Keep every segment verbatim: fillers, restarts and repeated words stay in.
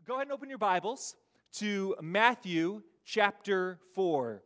Go ahead and open your Bibles to Matthew chapter four.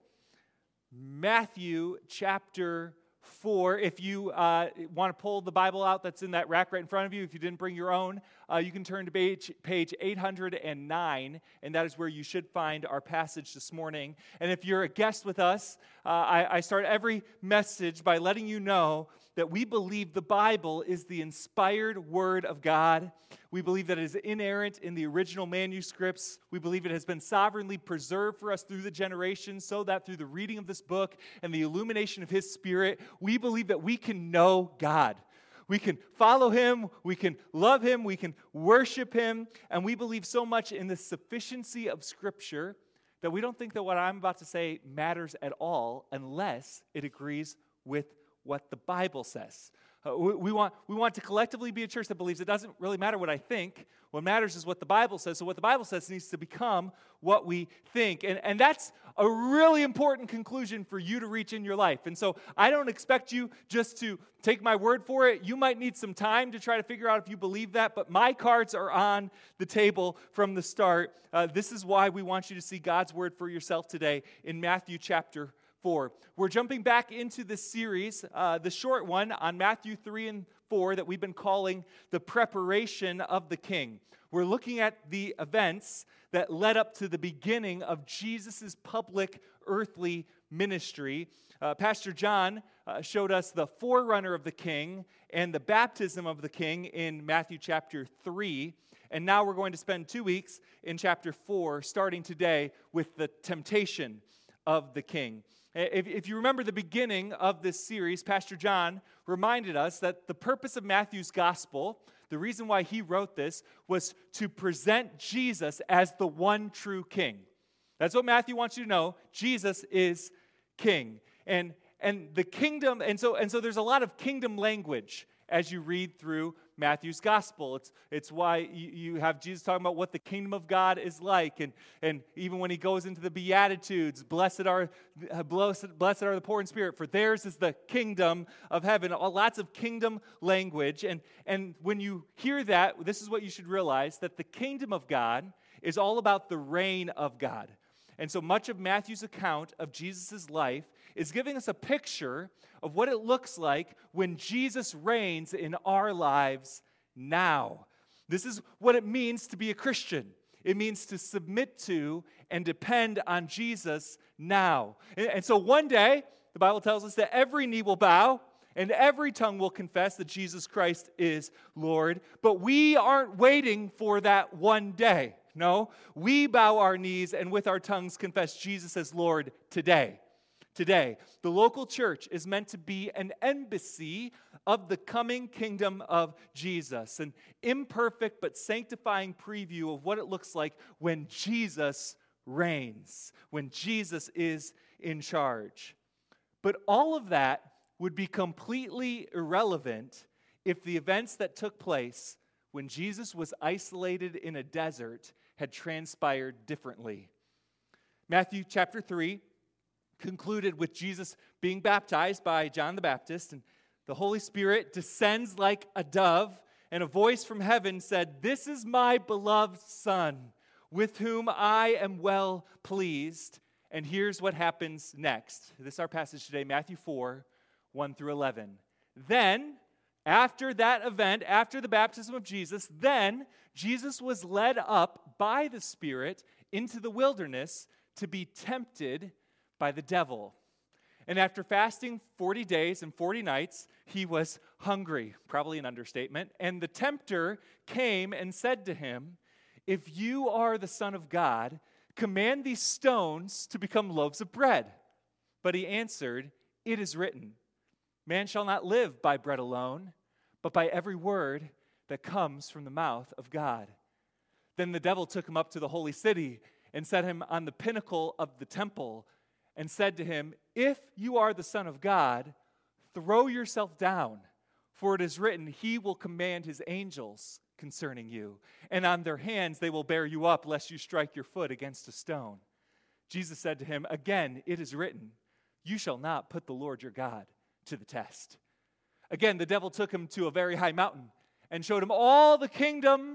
Matthew chapter four. If you uh, want to pull the Bible out that's in that rack right in front of you, if you didn't bring your own, uh, you can turn to page, page eight hundred nine, and that is where you should find our passage this morning. And if you're a guest with us, uh, I, I start every message by letting you know that we believe the Bible is the inspired Word of God. We believe that it is inerrant in the original manuscripts. We believe it has been sovereignly preserved for us through the generations, so that through the reading of this book and the illumination of His Spirit, we believe that we can know God. We can follow Him, we can love Him, we can worship Him, and we believe so much in the sufficiency of Scripture that we don't think that what I'm about to say matters at all unless it agrees with what the Bible says. Uh, we, we, want, we want to collectively be a church that believes it doesn't really matter what I think. What matters is what the Bible says. So what the Bible says needs to become what we think. And, and that's a really important conclusion for you to reach in your life. And so I don't expect you just to take my word for it. You might need some time to try to figure out if you believe that, but my cards are on the table from the start. Uh, this is why we want you to see God's word for yourself today in Matthew chapter four. We're jumping back into this series, uh, the short one on Matthew three and four that we've been calling the preparation of the King. We're looking at the events that led up to the beginning of Jesus' public earthly ministry. Uh, Pastor John uh, showed us the forerunner of the King and the baptism of the King in Matthew chapter three. And now we're going to spend two weeks in chapter four, starting today with the temptation of the King. If, if you remember the beginning of this series, Pastor John reminded us that the purpose of Matthew's gospel, the reason why he wrote this, was to present Jesus as the one true King. That's what Matthew wants you to know. Jesus is King. And, and the kingdom, and so, and so there's a lot of kingdom language as you read through Matthew's gospel. It's, it's why you, you have Jesus talking about what the kingdom of God is like. And, and even when he goes into the Beatitudes, blessed are, blessed, blessed are the poor in spirit, for theirs is the kingdom of heaven. Lots of kingdom language. And, and when you hear that, this is what you should realize, that the kingdom of God is all about the reign of God. And so much of Matthew's account of Jesus' life is giving us a picture of what it looks like when Jesus reigns in our lives now. This is what it means to be a Christian. It means to submit to and depend on Jesus now. And, and so one day, the Bible tells us that every knee will bow and every tongue will confess that Jesus Christ is Lord. But we aren't waiting for that one day. No, we bow our knees and with our tongues confess Jesus as Lord today. Today, the local church is meant to be an embassy of the coming kingdom of Jesus, an imperfect but sanctifying preview of what it looks like when Jesus reigns, when Jesus is in charge. But all of that would be completely irrelevant if the events that took place when Jesus was isolated in a desert had transpired differently. Matthew chapter three concluded with Jesus being baptized by John the Baptist, and the Holy Spirit descends like a dove, and a voice from heaven said, "This is my beloved Son, with whom I am well pleased." And here's what happens next. This is our passage today, Matthew four, one through eleven. Then, after that event, after the baptism of Jesus, then Jesus was led up by the Spirit into the wilderness to be tempted by the devil. And after fasting forty days and forty nights, he was hungry, probably an understatement. And the tempter came and said to him, "If you are the Son of God, command these stones to become loaves of bread." But he answered, "It is written, man shall not live by bread alone, but by every word that comes from the mouth of God." Then the devil took him up to the holy city and set him on the pinnacle of the temple and said to him, "If you are the Son of God, throw yourself down, for it is written, he will command his angels concerning you, and on their hands they will bear you up, lest you strike your foot against a stone." Jesus said to him, "Again, it is written, you shall not put the Lord your God to the test." Again, the devil took him to a very high mountain and showed him all the kingdoms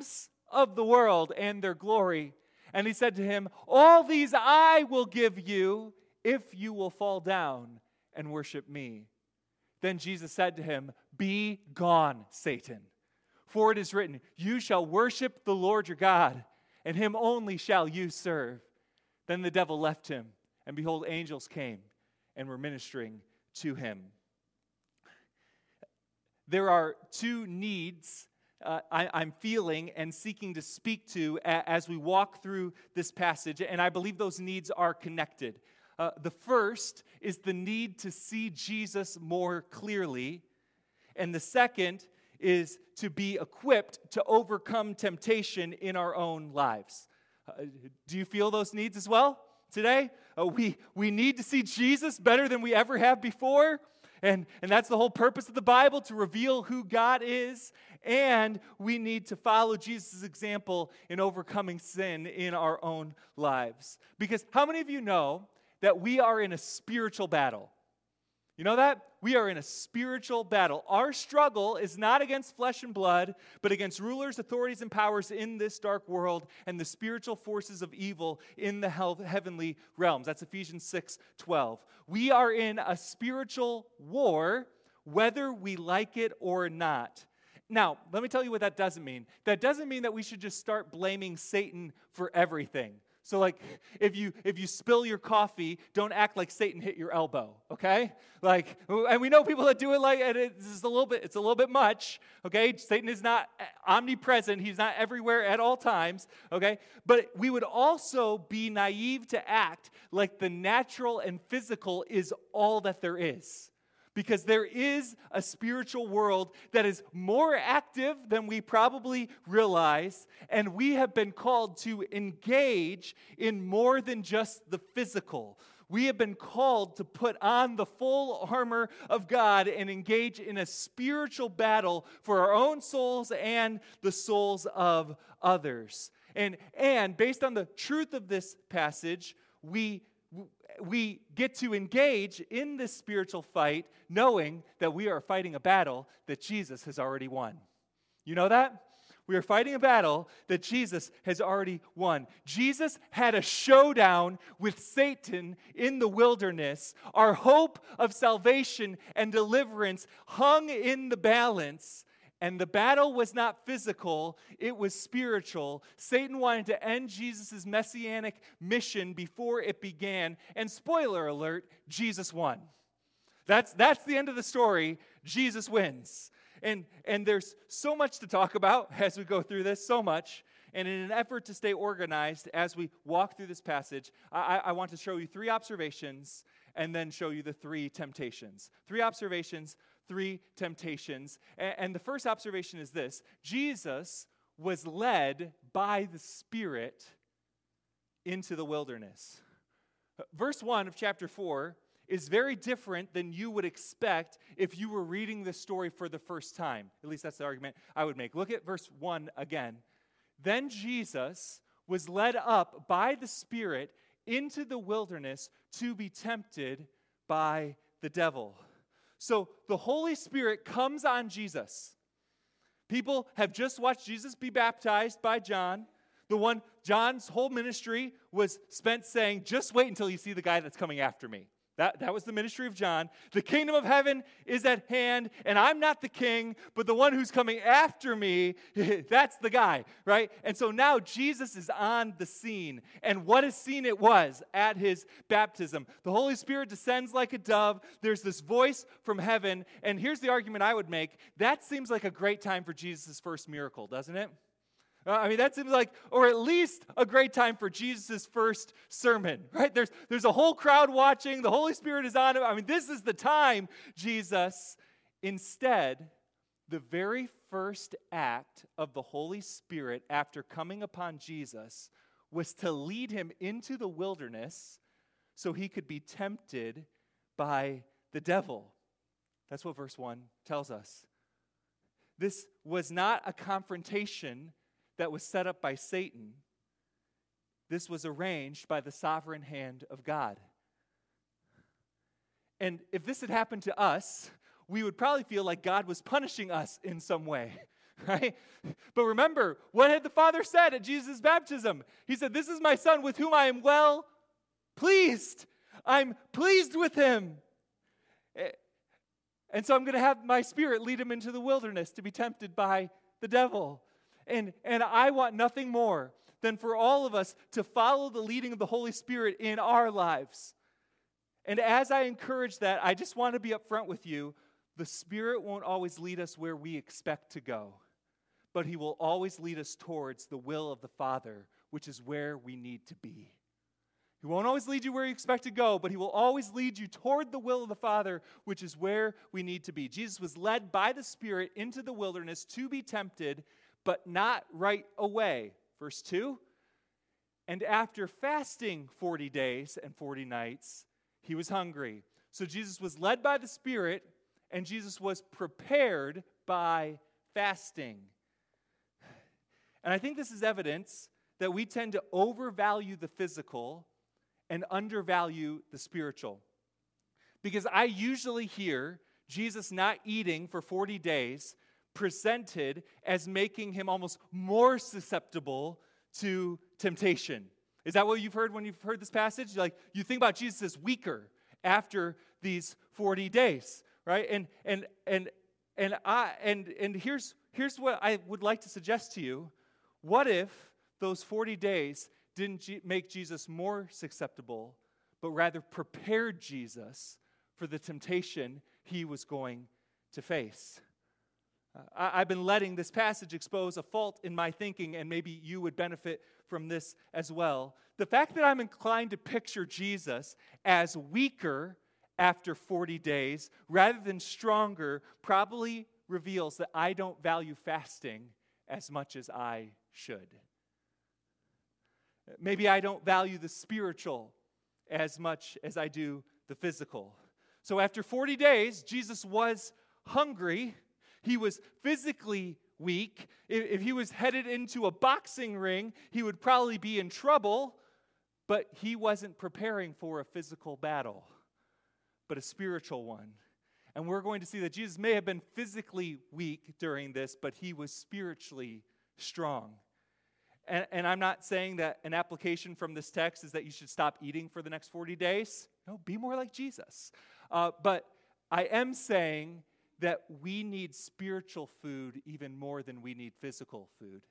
of the world and their glory. And he said to him, all these I will give you if you will fall down and worship me. Then Jesus said to him, be gone, Satan. For it is written, you shall worship the Lord your God, and him only shall you serve. Then the devil left him, and behold, angels came and were ministering to him. There are two needs uh, I, I'm feeling and seeking to speak to a, as we walk through this passage, and I believe those needs are connected. Uh, the first is the need to see Jesus more clearly, and the second is to be equipped to overcome temptation in our own lives. Uh, do you feel those needs as well today? Uh, we, we need to see Jesus better than we ever have before. And, and that's the whole purpose of the Bible, to reveal who God is. And we need to follow Jesus' example in overcoming sin in our own lives. Because how many of you know that we are in a spiritual battle? You know that? We are in a spiritual battle. Our struggle is not against flesh and blood, but against rulers, authorities, and powers in this dark world and the spiritual forces of evil in the heavenly realms. That's Ephesians six twelve. We are in a spiritual war, whether we like it or not. Now, let me tell you what that doesn't mean. That doesn't mean that we should just start blaming Satan for everything. So like, if you if you spill your coffee, don't act like Satan hit your elbow, okay? Like, and we know people that do it like, and it's a little bit, it's a little bit much, okay? Satan is not omnipresent. He's not everywhere at all times, okay? But we would also be naive to act like the natural and physical is all that there is. Because there is a spiritual world that is more active than we probably realize, and we have been called to engage in more than just the physical. We have been called to put on the full armor of God and engage in a spiritual battle for our own souls and the souls of others. And, and based on the truth of this passage, we we get to engage in this spiritual fight knowing that we are fighting a battle that Jesus has already won. You know that? We are fighting a battle that Jesus has already won. Jesus had a showdown with Satan in the wilderness. Our hope of salvation and deliverance hung in the balance. And the battle was not physical, it was spiritual. Satan wanted to end Jesus' messianic mission before it began. And spoiler alert, Jesus won. That's, that's the end of the story. Jesus wins. And, and there's so much to talk about as we go through this, so much. And in an effort to stay organized as we walk through this passage, I, I want to show you three observations and then show you the three temptations. Three observations, three temptations. And, and the first observation is this: Jesus was led by the Spirit into the wilderness. Verse one of chapter four is very different than you would expect if you were reading this story for the first time. At least that's the argument I would make. Look at verse one again. Then Jesus was led up by the Spirit into the wilderness to be tempted by the devil. So the Holy Spirit comes on Jesus. People have just watched Jesus be baptized by John. The one, John's whole ministry was spent saying, just wait until you see the guy that's coming after me. That, that was the ministry of John. The kingdom of heaven is at hand, and I'm not the king, but the one who's coming after me, that's the guy, right? And so now Jesus is on the scene, and what a scene it was at his baptism. The Holy Spirit descends like a dove. There's this voice from heaven, and here's the argument I would make. That seems like a great time for Jesus' first miracle, doesn't it? Uh, I mean, that seems like, or at least a great time for Jesus' first sermon, right? There's, there's a whole crowd watching. The Holy Spirit is on him. I mean, this is the time, Jesus. Instead, the very first act of the Holy Spirit after coming upon Jesus was to lead him into the wilderness so he could be tempted by the devil. That's what verse one tells us. This was not a confrontation that was set up by Satan. This was arranged by the sovereign hand of God. And if this had happened to us, we would probably feel like God was punishing us in some way. right? But remember, what had the Father said at Jesus' baptism? He said, "This is my Son with whom I am well pleased. I'm pleased with him. And so I'm going to have my Spirit lead him into the wilderness to be tempted by the devil." And, and I want nothing more than for all of us to follow the leading of the Holy Spirit in our lives. And as I encourage that, I just want to be upfront with you. The Spirit won't always lead us where we expect to go, but he will always lead us towards the will of the Father, which is where we need to be. He won't always lead you where you expect to go, but he will always lead you toward the will of the Father, which is where we need to be. Jesus was led by the Spirit into the wilderness to be tempted, but not right away. Verse two, "And after fasting forty days and forty nights, he was hungry." So Jesus was led by the Spirit, and Jesus was prepared by fasting. And I think this is evidence that we tend to overvalue the physical and undervalue the spiritual. Because I usually hear Jesus not eating for forty days presented as making him almost more susceptible to temptation. Is that what you've heard when you've heard this passage? Like, you think about Jesus as weaker after these forty days, right? And and and and I and and here's here's what I would like to suggest to you. What if those forty days didn't G- make Jesus more susceptible, but rather prepared Jesus for the temptation he was going to face? Uh, I, I've been letting this passage expose a fault in my thinking, and maybe you would benefit from this as well. The fact that I'm inclined to picture Jesus as weaker after forty days rather than stronger probably reveals that I don't value fasting as much as I should. Maybe I don't value the spiritual as much as I do the physical. So after forty days, Jesus was hungry. He was physically weak. If he was headed into a boxing ring, he would probably be in trouble, but he wasn't preparing for a physical battle, but a spiritual one. And we're going to see that Jesus may have been physically weak during this, but he was spiritually strong. And, and I'm not saying that an application from this text is that you should stop eating for the next forty days. No, be more like Jesus. Uh, but I am saying that we need spiritual food even more than we need physical food.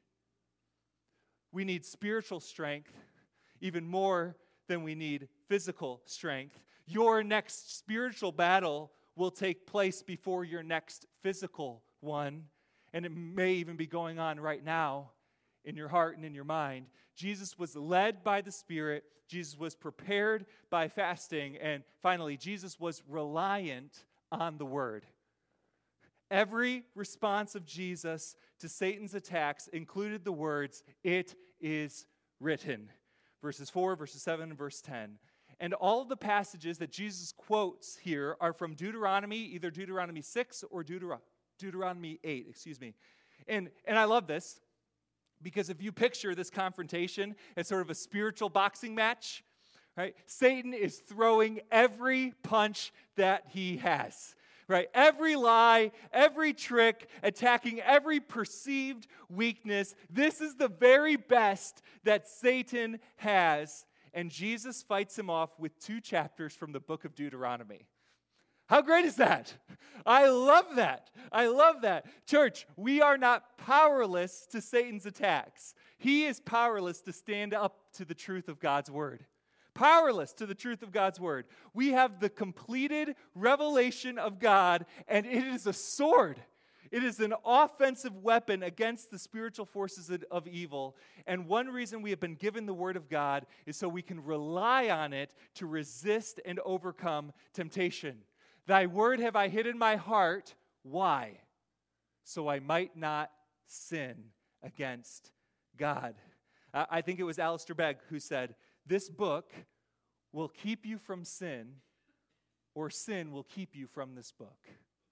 We need spiritual strength even more than we need physical strength. Your next spiritual battle will take place before your next physical one, and it may even be going on right now in your heart and in your mind. Jesus was led by the Spirit. Jesus was prepared by fasting. And finally, Jesus was reliant on the Word. Every response of Jesus to Satan's attacks included the words, "It is written." Verses four, verses seven, and verse ten. And all of the passages that Jesus quotes here are from Deuteronomy, either Deuteronomy six or Deutero- Deuteronomy eight, excuse me. And, and I love this, because if you picture this confrontation as sort of a spiritual boxing match, right? Satan is throwing every punch that he has. Right? Every lie, every trick, attacking every perceived weakness. This is the very best that Satan has. And Jesus fights him off with two chapters from the book of Deuteronomy. How great is that? I love that. I love that. Church, we are not powerless to Satan's attacks. He is powerless to stand up to the truth of God's word. Powerless to the truth of God's word. We have the completed revelation of God, and it is a sword. It is an offensive weapon against the spiritual forces of evil. And one reason we have been given the word of God is so we can rely on it to resist and overcome temptation. Thy word have I hid in my heart. Why? So I might not sin against God. I think it was Alistair Begg who said, "This book will keep you from sin, or sin will keep you from this book."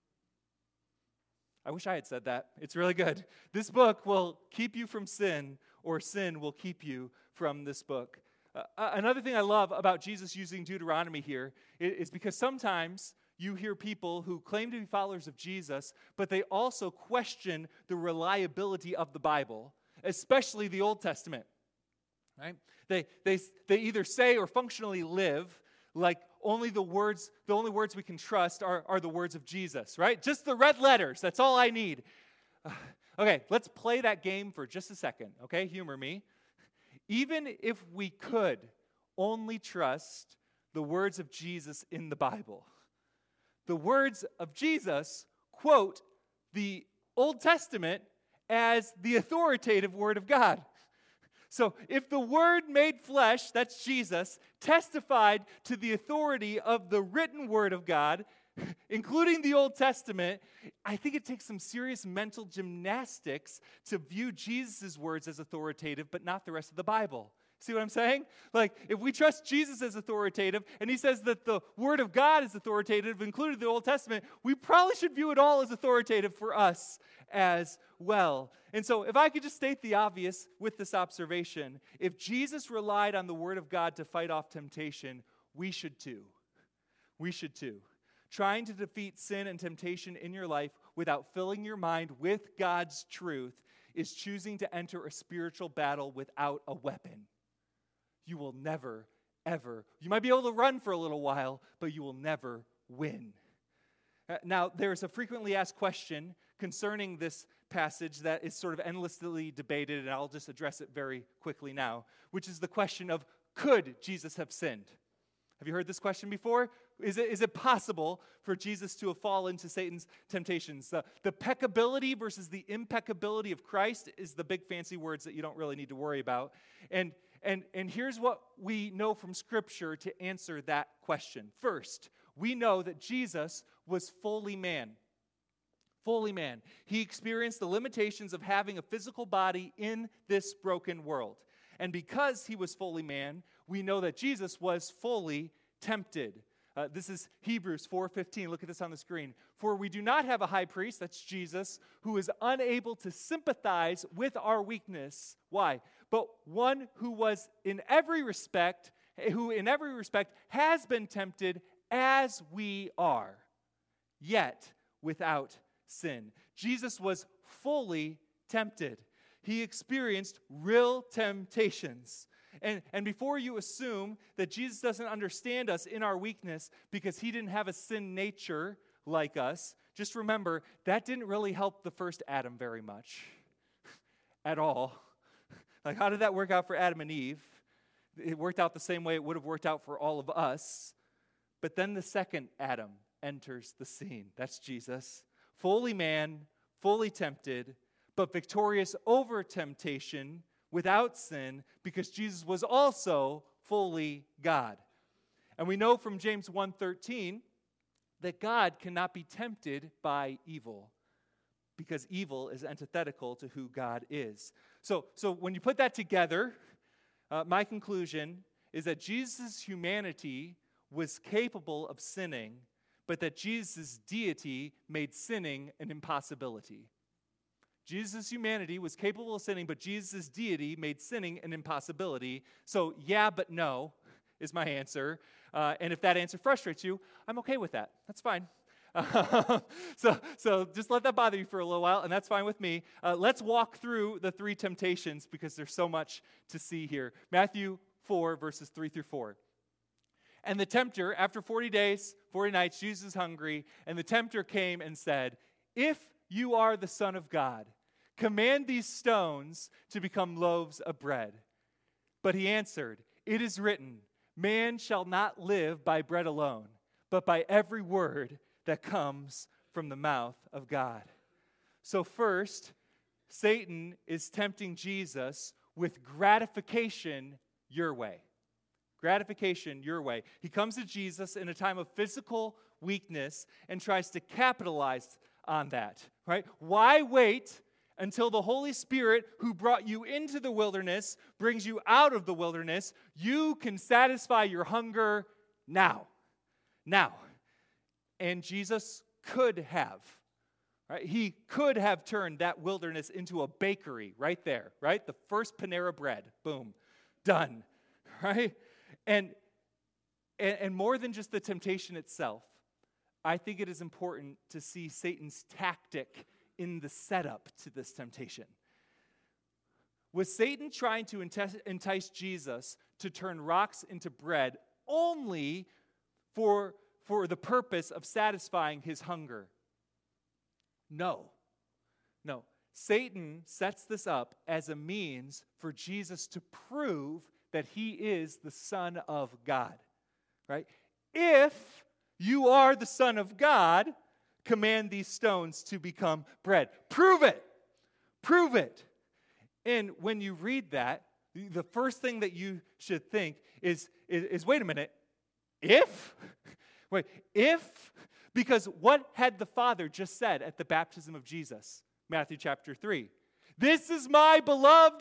I wish I had said that. It's really good. This book will keep you from sin, or sin will keep you from this book. Uh, another thing I love about Jesus using Deuteronomy here is, is because sometimes you hear people who claim to be followers of Jesus, but they also question the reliability of the Bible, especially the Old Testament. Right? They, they, they either say or functionally live like only the words, the only words we can trust are, are the words of Jesus, right? Just the red letters, that's all I need. Uh, okay, let's play that game for just a second, okay? Humor me. Even if we could only trust the words of Jesus in the Bible, the words of Jesus quote the Old Testament as the authoritative word of God. So if the Word made flesh, that's Jesus, testified to the authority of the written Word of God, including the Old Testament, I think it takes some serious mental gymnastics to view Jesus' words as authoritative, but not the rest of the Bible. See what I'm saying? Like, if we trust Jesus as authoritative, and he says that the Word of God is authoritative, including the Old Testament, we probably should view it all as authoritative for us as well. And so, if I could just state the obvious with this observation, if Jesus relied on the Word of God to fight off temptation, we should too. We should too. Trying to defeat sin and temptation in your life without filling your mind with God's truth is choosing to enter a spiritual battle without a weapon. You will never, ever, you might be able to run for a little while, but you will never win. Uh, now, there's a frequently asked question concerning this passage that is sort of endlessly debated, and I'll just address it very quickly now, which is the question of, could Jesus have sinned? Have you heard this question before? Is it, is it possible for Jesus to have fallen into Satan's temptations? The, the peccability versus the impeccability of Christ is the big fancy words that you don't really need to worry about. And And, and here's what we know from Scripture to answer that question. First, we know that Jesus was fully man. Fully man. He experienced the limitations of having a physical body in this broken world. And because he was fully man, we know that Jesus was fully tempted. Uh, this is Hebrews four fifteen. Look at this on the screen. For we do not have a high priest, that's Jesus, who is unable to sympathize with our weakness. Why? But one who was in every respect, who in every respect has been tempted as we are, yet without sin. Jesus was fully tempted. He experienced real temptations. And, and before you assume that Jesus doesn't understand us in our weakness because he didn't have a sin nature like us, just remember that didn't really help the first Adam very much at all. Like, how did that work out for Adam and Eve? It worked out the same way it would have worked out for all of us. But then the second Adam enters the scene. That's Jesus. Fully man, fully tempted, but victorious over temptation without sin, because Jesus was also fully God. And we know from James one thirteen that God cannot be tempted by evil, because evil is antithetical to who God is. So, so when you put that together, uh, my conclusion is that Jesus' humanity was capable of sinning, but that Jesus' deity made sinning an impossibility. Jesus' humanity was capable of sinning, but Jesus' deity made sinning an impossibility. So, yeah, but no is my answer. Uh, and if that answer frustrates you, I'm okay with that. That's fine. Uh, so, so just let that bother you for a little while, and that's fine with me. Uh, let's walk through the three temptations because there's so much to see here. Matthew four, verses three through four. And the tempter, after forty days, forty nights, Jesus is hungry, and the tempter came and said, "If you are the Son of God, command these stones to become loaves of bread." But he answered, "It is written, man shall not live by bread alone, but by every word that comes from the mouth of God." So first, Satan is tempting Jesus with gratification your way. Gratification your way. He comes to Jesus in a time of physical weakness and tries to capitalize on that, right? Why wait until the Holy Spirit, who brought you into the wilderness, brings you out of the wilderness? You can satisfy your hunger now. Now. And Jesus could have, right? He could have turned that wilderness into a bakery right there, right? The first Panera bread, boom, done, right? And, and, and more than just the temptation itself, I think it is important to see Satan's tactic in the setup to this temptation. Was Satan trying to entice Jesus to turn rocks into bread only for, for the purpose of satisfying his hunger? No. No. Satan sets this up as a means for Jesus to prove that he is the Son of God. Right? If you are the Son of God, command these stones to become bread. Prove it. Prove it. And when you read that, the first thing that you should think is, is, is wait a minute, if? Wait, if? Because what had the Father just said at the baptism of Jesus? Matthew chapter three. This is my beloved.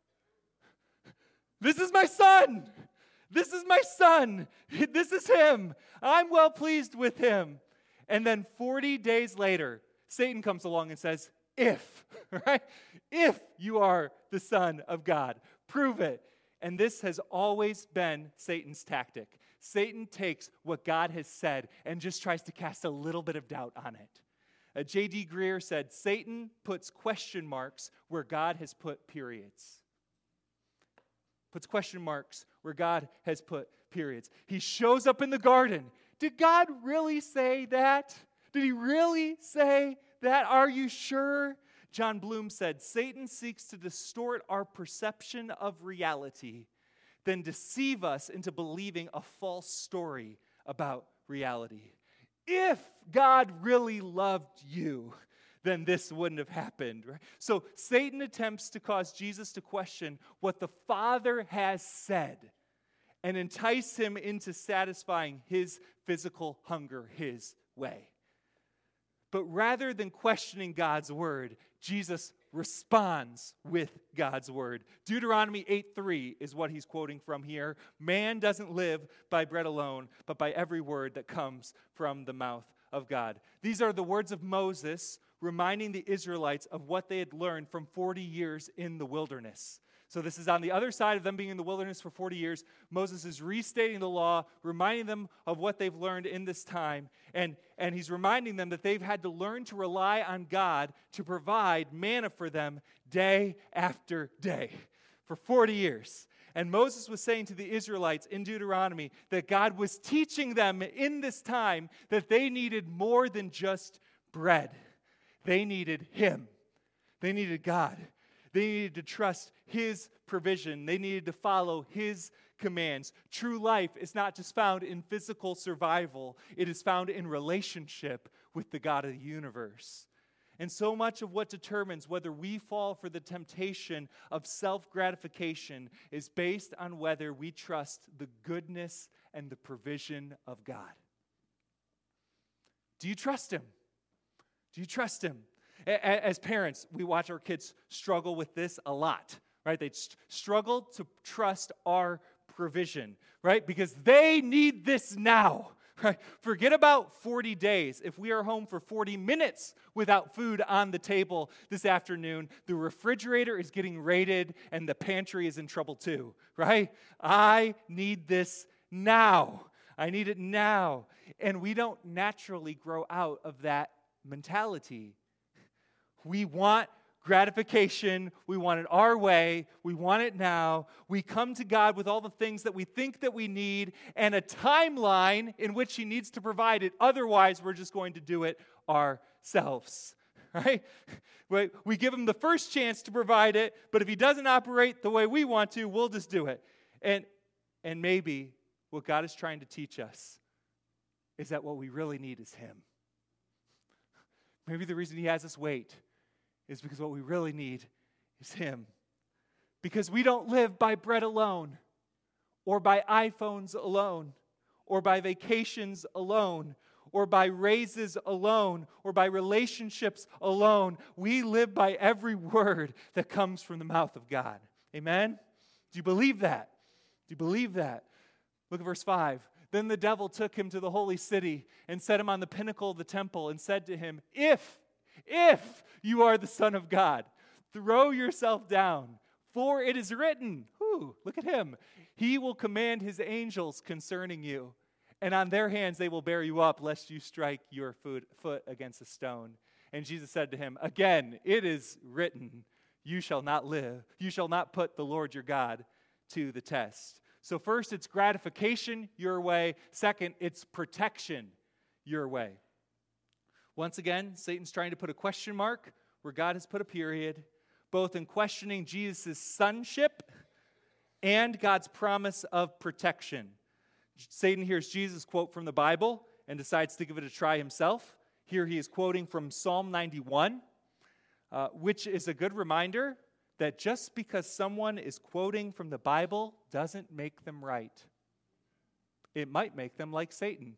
This is my Son. This is my Son. This is him. I'm well pleased with him. And then forty days later, Satan comes along and says, if, right? If you are the Son of God, prove it. And this has always been Satan's tactic. Satan takes what God has said and just tries to cast a little bit of doubt on it. Uh, J D Greear said, Satan puts question marks where God has put periods. Puts question marks where God has put periods. He shows up in the garden. Did God really say that? Did he really say that? Are you sure? John Bloom said, Satan seeks to distort our perception of reality, then deceive us into believing a false story about reality. If God really loved you, then this wouldn't have happened. Right? So Satan attempts to cause Jesus to question what the Father has said and entice him into satisfying his physical hunger his way. But rather than questioning God's word, Jesus responds with God's word. Deuteronomy eight three is what he's quoting from here. Man doesn't live by bread alone, but by every word that comes from the mouth of God. These are the words of Moses reminding the Israelites of what they had learned from forty years in the wilderness. So this is on the other side of them being in the wilderness for forty years. Moses is restating the law, reminding them of what they've learned in this time. And, and he's reminding them that they've had to learn to rely on God to provide manna for them day after day for forty years. And Moses was saying to the Israelites in Deuteronomy that God was teaching them in this time that they needed more than just bread. They needed him. They needed God. They needed to trust his provision. They needed to follow his commands. True life is not just found in physical survival. It is found in relationship with the God of the universe. And so much of what determines whether we fall for the temptation of self-gratification is based on whether we trust the goodness and the provision of God. Do you trust him? Do you trust him? As parents, we watch our kids struggle with this a lot, right? They struggle to trust our provision, right? Because they need this now, right? Forget about forty days. If we are home for forty minutes without food on the table this afternoon, the refrigerator is getting raided and the pantry is in trouble too, right? I need this now. I need it now. And we don't naturally grow out of that mentality. We want gratification. We want it our way. We want it now. We come to God with all the things that we think that we need and a timeline in which he needs to provide it. Otherwise, we're just going to do it ourselves, right? We give him the first chance to provide it, but if he doesn't operate the way we want to, we'll just do it. And, and maybe what God is trying to teach us is that what we really need is him. Maybe the reason he has us wait is because what we really need is him. Because we don't live by bread alone, or by iPhones alone, or by vacations alone, or by raises alone, or by relationships alone. We live by every word that comes from the mouth of God. Amen? Do you believe that? Do you believe that? Look at verse five. Then the devil took him to the holy city and set him on the pinnacle of the temple and said to him, If, if you are the Son of God, throw yourself down, for it is written, whoo, look at him, he will command his angels concerning you, and on their hands they will bear you up, lest you strike your foot, foot against a stone. And Jesus said to him, again, it is written, you shall not live. You shall not put the Lord your God to the test. So first, it's gratification your way. Second, it's protection your way. Once again, Satan's trying to put a question mark where God has put a period, both in questioning Jesus' sonship and God's promise of protection. Satan hears Jesus quote from the Bible and decides to give it a try himself. Here he is quoting from Psalm ninety-one, uh, which is a good reminder that just because someone is quoting from the Bible doesn't make them right. It might make them like Satan.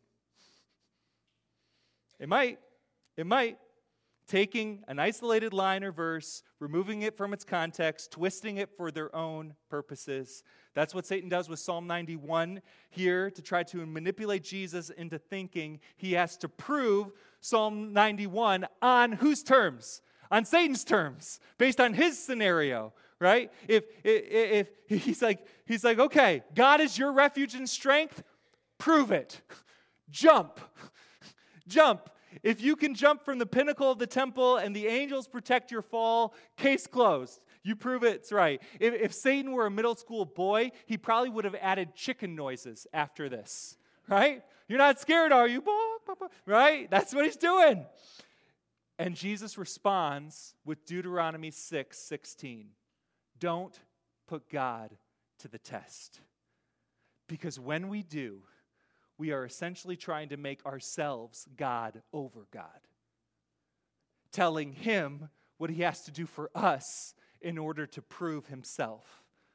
It might. It might. Taking an isolated line or verse, removing it from its context, twisting it for their own purposes. That's what Satan does with Psalm ninety-one here to try to manipulate Jesus into thinking he has to prove Psalm ninety-one on whose terms? On Satan's terms, based on his scenario, right? If, if, if he's like, he's like, okay, God is your refuge and strength, prove it. Jump. Jump. If you can jump from the pinnacle of the temple and the angels protect your fall, case closed. You prove it's right. If, if Satan were a middle school boy, he probably would have added chicken noises after this, right? You're not scared, are you? Right? That's what he's doing. And Jesus responds with Deuteronomy six sixteen. Don't put God to the test. Because when we do, we are essentially trying to make ourselves God over God. Telling him what he has to do for us in order to prove himself.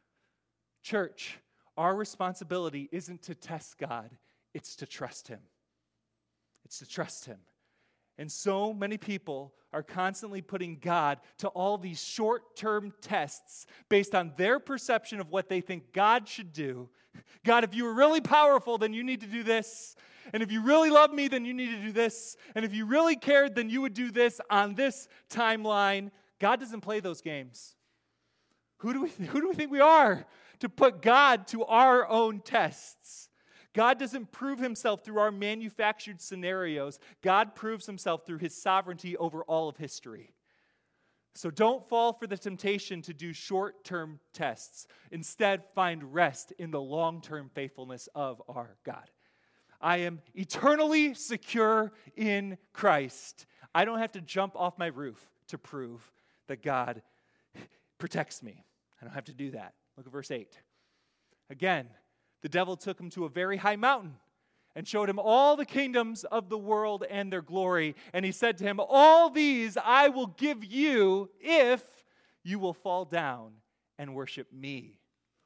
Church, our responsibility isn't to test God, it's to trust him. It's to trust him. And so many people are constantly putting God to all these short-term tests based on their perception of what they think God should do. God, if you were really powerful, then you need to do this. And if you really love me, then you need to do this. And if you really cared, then you would do this on this timeline. God doesn't play those games. Who do we, th- who do we think we are to put God to our own tests? God doesn't prove himself through our manufactured scenarios. God proves himself through his sovereignty over all of history. So don't fall for the temptation to do short-term tests. Instead, find rest in the long-term faithfulness of our God. I am eternally secure in Christ. I don't have to jump off my roof to prove that God protects me. I don't have to do that. Look at verse eight. Again, the devil took him to a very high mountain and showed him all the kingdoms of the world and their glory. And he said to him, all these I will give you if you will fall down and worship me.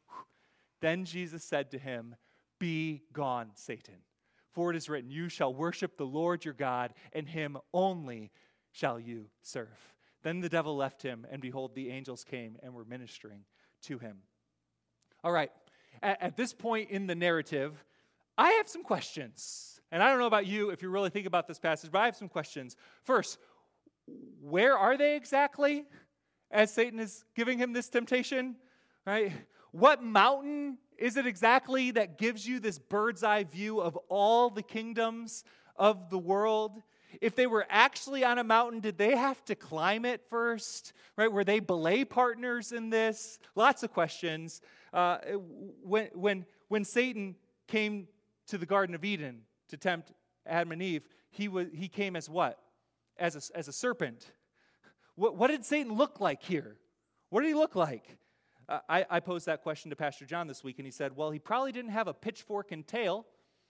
Then Jesus said to him, be gone, Satan. For it is written, you shall worship the Lord your God, and him only shall you serve. Then the devil left him, and behold, the angels came and were ministering to him. All right. At this point in the narrative, I have some questions. And I don't know about you if you really think about this passage, but I have some questions. First, where are they exactly as Satan is giving him this temptation? Right? What mountain is it exactly that gives you this bird's eye view of all the kingdoms of the world? If they were actually on a mountain, did they have to climb it first? Right? Were they belay partners in this? Lots of questions. Uh, when, when, when Satan came to the Garden of Eden to tempt Adam and Eve, he, was, he came as what? As a, as a serpent. What, what did Satan look like here? What did he look like? Uh, I, I posed that question to Pastor John this week, and he said, well, he probably didn't have a pitchfork and tail.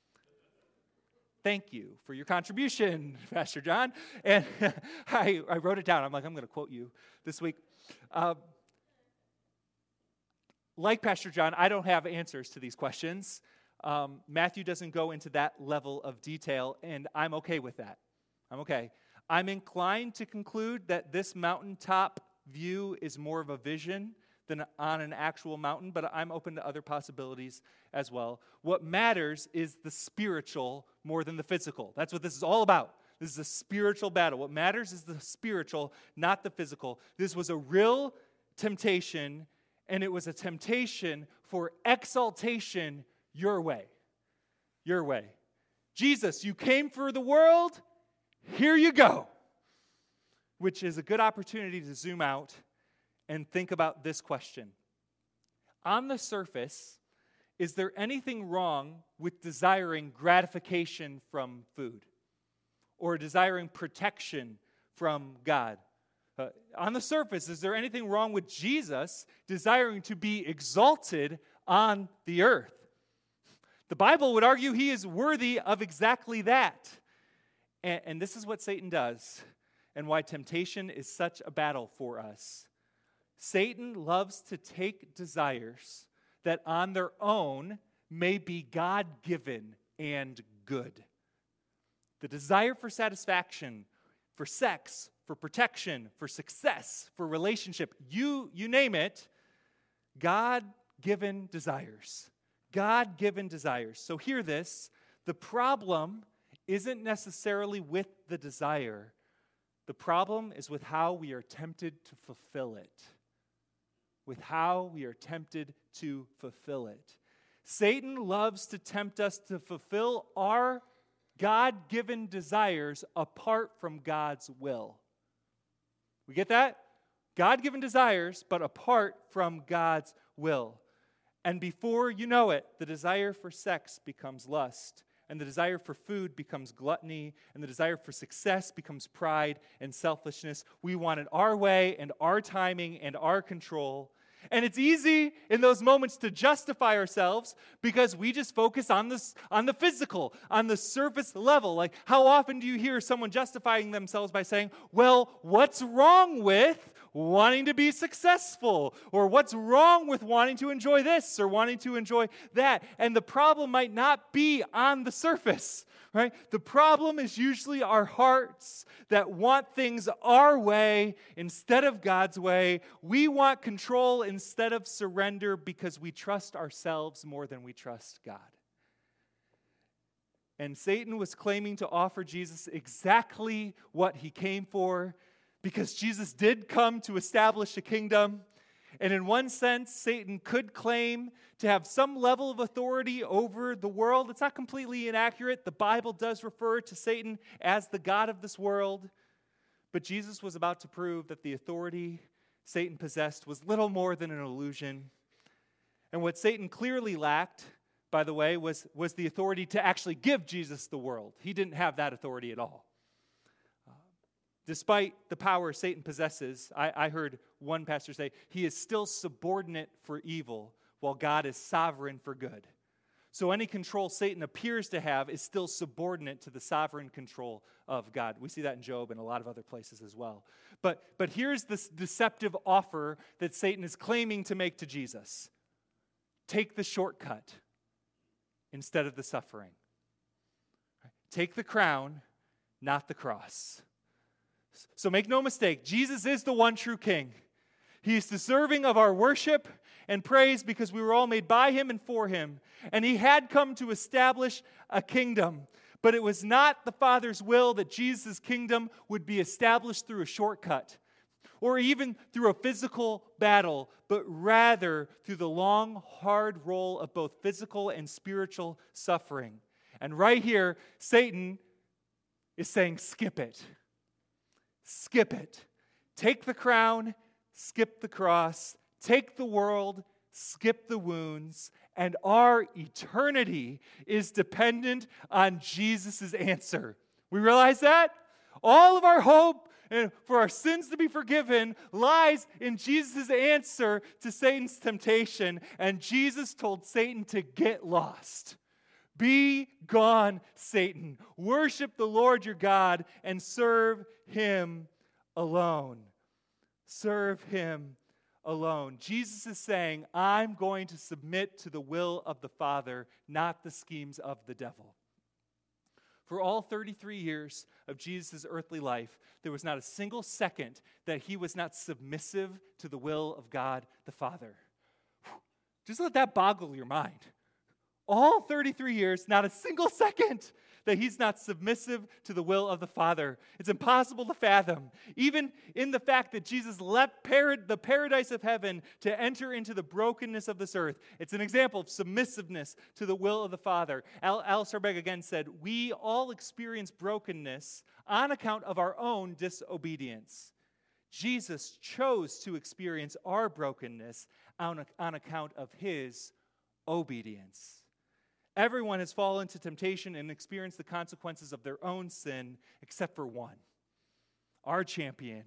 Thank you for your contribution, Pastor John. And I, I wrote it down. I'm like, I'm going to quote you this week. Uh, like Pastor John, I don't have answers to these questions. Um, Matthew doesn't go into that level of detail, and I'm okay with that. I'm okay. I'm inclined to conclude that this mountaintop view is more of a vision than on an actual mountain, but I'm open to other possibilities as well. What matters is the spiritual more than the physical. That's what this is all about. This is a spiritual battle. What matters is the spiritual, not the physical. This was a real temptation, and it was a temptation for exaltation your way. Your way. Jesus, you came for the world, here you go. Which is a good opportunity to zoom out and think about this question. On the surface, is there anything wrong with desiring gratification from food or desiring protection from God? Uh, on the surface, is there anything wrong with Jesus desiring to be exalted on the earth? The Bible would argue he is worthy of exactly that. And, and this is what Satan does, and why temptation is such a battle for us. Satan loves to take desires that on their own may be God-given and good. The desire for satisfaction, for sex, for protection, for success, for relationship, you, you name it, God-given desires. God-given desires. So hear this, the problem isn't necessarily with the desire. The problem is with how we are tempted to fulfill it. With how we are tempted to fulfill it. Satan loves to tempt us to fulfill our God-given desires apart from God's will. We get that? God-given desires, but apart from God's will. And before you know it, the desire for sex becomes lust, and the desire for food becomes gluttony, and the desire for success becomes pride and selfishness. We want it our way and our timing and our control. And it's easy in those moments to justify ourselves because we just focus on this, on the physical, on the surface level. Like, how often do you hear someone justifying themselves by saying, well, what's wrong with wanting to be successful? Or what's wrong with wanting to enjoy this or wanting to enjoy that? And the problem might not be on the surface, right? The problem is usually our hearts that want things our way instead of God's way. We want control instead of surrender because we trust ourselves more than we trust God. And Satan was claiming to offer Jesus exactly what he came for, because Jesus did come to establish a kingdom. And in one sense, Satan could claim to have some level of authority over the world. It's not completely inaccurate. The Bible does refer to Satan as the god of this world. But Jesus was about to prove that the authority Satan possessed was little more than an illusion. And what Satan clearly lacked, by the way, was, was the authority to actually give Jesus the world. He didn't have that authority at all. Despite the power Satan possesses, I, I heard one pastor say, he is still subordinate for evil while God is sovereign for good. So any control Satan appears to have is still subordinate to the sovereign control of God. We see that in Job and a lot of other places as well. But, but here's this deceptive offer that Satan is claiming to make to Jesus. Take the shortcut instead of the suffering. Take the crown, not the cross. So make no mistake, Jesus is the one true King. He is deserving of our worship and praise because we were all made by him and for him. And he had come to establish a kingdom. But it was not the Father's will that Jesus' kingdom would be established through a shortcut or even through a physical battle, but rather through the long, hard roll of both physical and spiritual suffering. And right here, Satan is saying, skip it. Skip it. Take the crown, skip the cross. Take the world, skip the wounds. And our eternity is dependent on Jesus' answer. We realize that? All of our hope and for our sins to be forgiven lies in Jesus' answer to Satan's temptation. And Jesus told Satan to get lost. Be gone, Satan. Worship the Lord your God and serve him alone. Serve him alone. Jesus is saying, I'm going to submit to the will of the Father, not the schemes of the devil. For all thirty-three years of Jesus' earthly life, there was not a single second that he was not submissive to the will of God the Father. Just let that boggle your mind. All thirty-three years, not a single second that he's not submissive to the will of the Father. It's impossible to fathom, even in the fact that Jesus left par- the paradise of heaven to enter into the brokenness of this earth. It's an example of submissiveness to the will of the Father. Al- Alistair Begg again said, we all experience brokenness on account of our own disobedience. Jesus chose to experience our brokenness on, on account of his obedience. Everyone has fallen to temptation and experienced the consequences of their own sin, except for one. Our champion,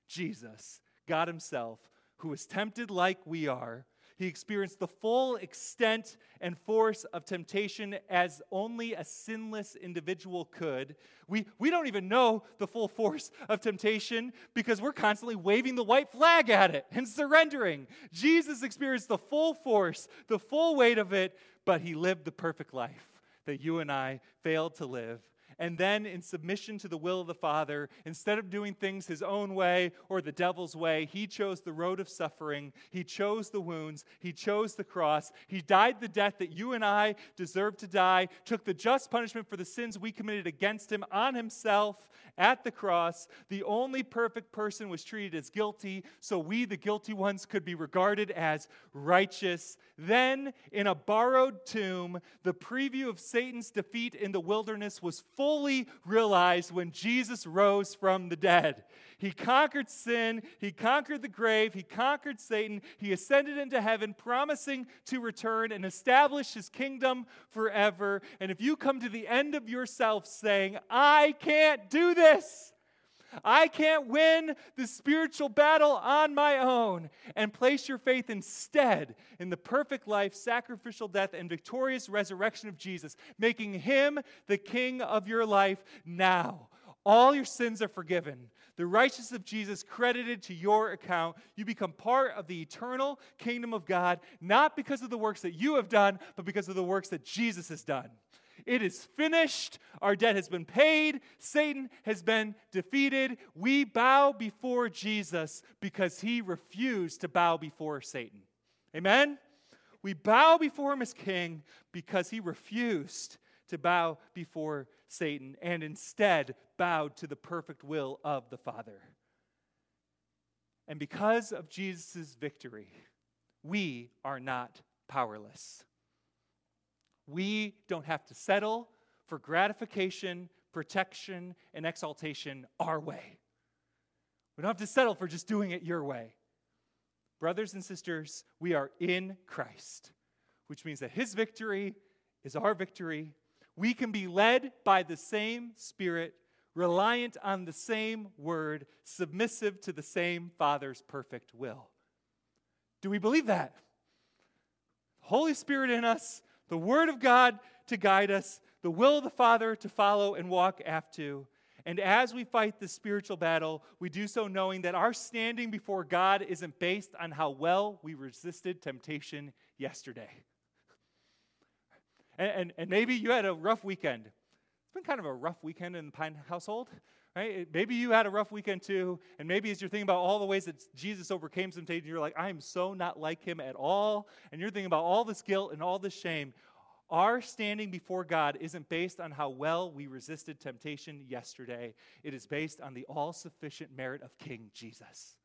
Jesus, God himself, who was tempted like we are. He experienced the full extent and force of temptation as only a sinless individual could. We, we don't even know the full force of temptation because we're constantly waving the white flag at it and surrendering. Jesus experienced the full force, the full weight of it, but he lived the perfect life that you and I failed to live. And then in submission to the will of the Father, instead of doing things his own way or the devil's way, he chose the road of suffering. He chose the wounds. He chose the cross. He died the death that you and I deserved to die, took the just punishment for the sins we committed against him on himself at the cross. The only perfect person was treated as guilty, so we, the guilty ones, could be regarded as righteous. Then, in a borrowed tomb, the preview of Satan's defeat in the wilderness was full fully realized when Jesus rose from the dead. He conquered sin, he conquered the grave, he conquered Satan, he ascended into heaven, promising to return and establish his kingdom forever. And if you come to the end of yourself saying, I can't do this, I can't win the spiritual battle on my own, and place your faith instead in the perfect life, sacrificial death, and victorious resurrection of Jesus, making him the king of your life now. All your sins are forgiven. The righteousness of Jesus credited to your account. You become part of the eternal kingdom of God, not because of the works that you have done, but because of the works that Jesus has done. It is finished. Our debt has been paid. Satan has been defeated. We bow before Jesus because he refused to bow before Satan. Amen? We bow before him as king because he refused to bow before Satan and instead bowed to the perfect will of the Father. And because of Jesus' victory, we are not powerless. We don't have to settle for gratification, protection, and exaltation our way. We don't have to settle for just doing it your way. Brothers and sisters, we are in Christ, which means that his victory is our victory. We can be led by the same Spirit, reliant on the same word, submissive to the same Father's perfect will. Do we believe that? Holy Spirit in us, the Word of God to guide us, the will of the Father to follow and walk after. And as we fight this spiritual battle, we do so knowing that our standing before God isn't based on how well we resisted temptation yesterday. And, and, and maybe you had a rough weekend. It's been kind of a rough weekend in the Pine household. Right? Maybe you had a rough weekend too, and maybe as you're thinking about all the ways that Jesus overcame temptation, you're like, I am so not like him at all, and you're thinking about all this guilt and all this shame. Our standing before God isn't based on how well we resisted temptation yesterday. It is based on the all-sufficient merit of King Jesus.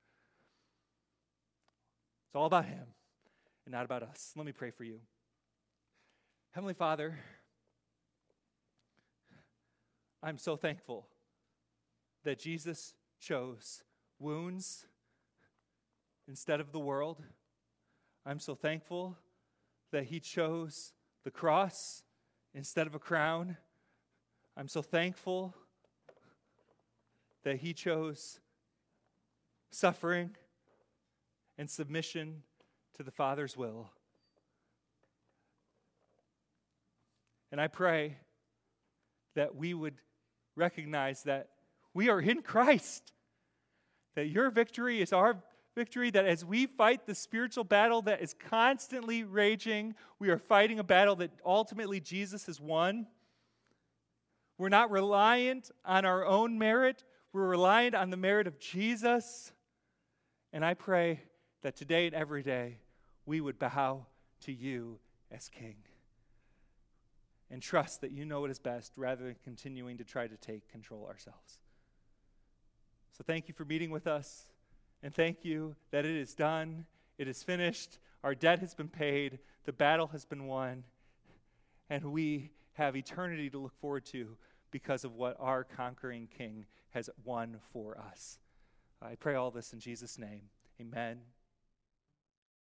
It's all about him and not about us. Let me pray for you. Heavenly Father, I'm so thankful that Jesus chose wounds instead of the world. I'm so thankful that he chose the cross instead of a crown. I'm so thankful that he chose suffering and submission to the Father's will. And I pray that we would recognize that we are in Christ, that your victory is our victory, that as we fight the spiritual battle that is constantly raging, we are fighting a battle that ultimately Jesus has won. We're not reliant on our own merit. We're reliant on the merit of Jesus. And I pray that today and every day we would bow to you as King. and trust that you know what is best rather than continuing to try to take control ourselves. So thank you for meeting with us, and thank you that it is done, it is finished, our debt has been paid, the battle has been won, and we have eternity to look forward to because of what our conquering King has won for us. I pray all this in Jesus' name. Amen.